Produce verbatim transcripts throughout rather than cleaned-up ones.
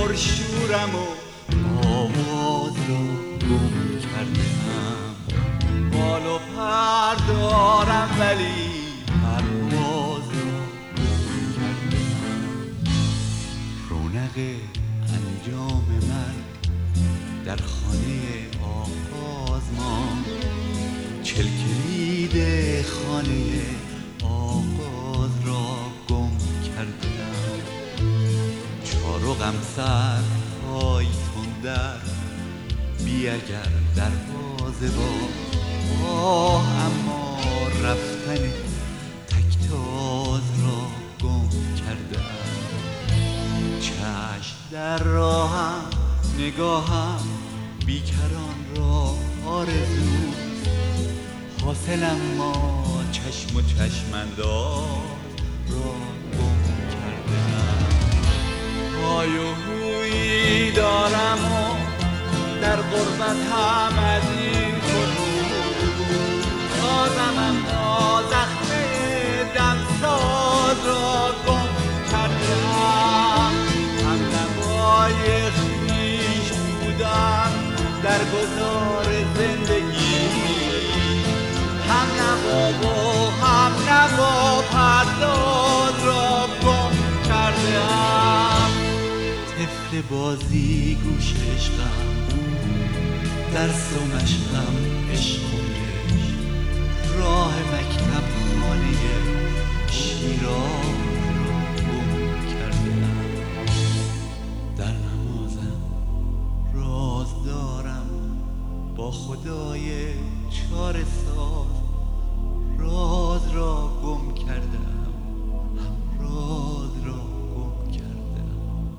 پرشورم و آواز را گم کردم. بال و پر دارم ولی پرواز را گم کردم. رونق انجام من در خانه آغاز ماند. چل کلید خانه آغاز را گم کردم. چارقم سر پای تندر بی اگر دروازه با آه اما رفتن تکتاز را گم کردم. چشم در راهم نگاهم بیکران را آرزو حاصلم ما چشم و چشم‌انداز را گم کردم. های و هویی دارم و در غربت هم از این کنون تازم اما زخم دمساز را گم کردم. هم نوای خویش بودم در گذار زندگی، هم نوا و هم نوا پرداز را گم کردم. طفل بازی گوش عشقم، درس و مشقم عشق و عشق، راه مکتب خانه شیراز را گم کردم. در نمازم راز دارم با خدای چاره ساز، راز را گم کردم، هم راز را گم کردم.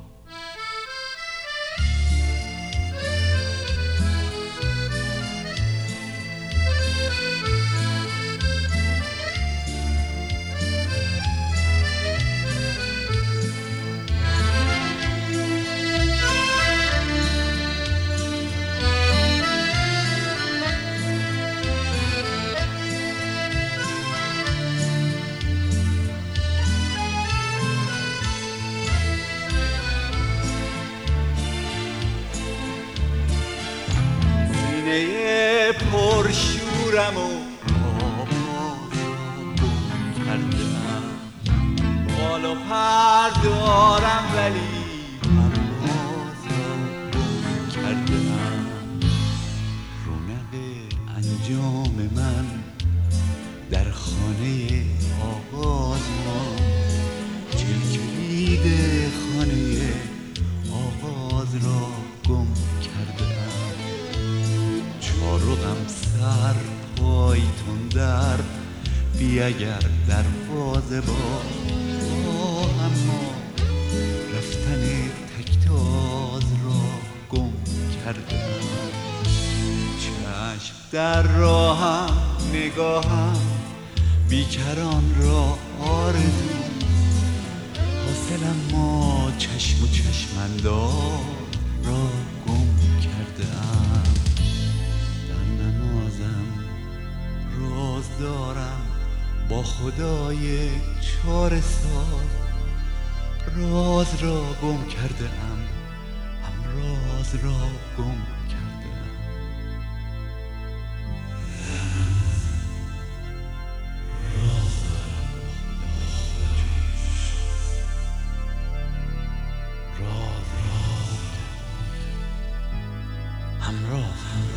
پرشورم و آواز را گم کردم. بال و پر دارم ولی پرواز را گم کردم. رونق انجام من در خانه آغاز ماند. چل کلید خانه آغاز را گم کردم. چارقم سر پای تندر بی اگر دروازه با اما رفتن تکتاز را گم کردم. چشم در راهم نگاهم بیکران را آرزو حاصلم ما چشم و چشم‌انداز را گم کردم. راز دارم با خدای چاره ساز، راز را گم کرده ام، هم راز را گم کرده ام. راز راز راز هم راز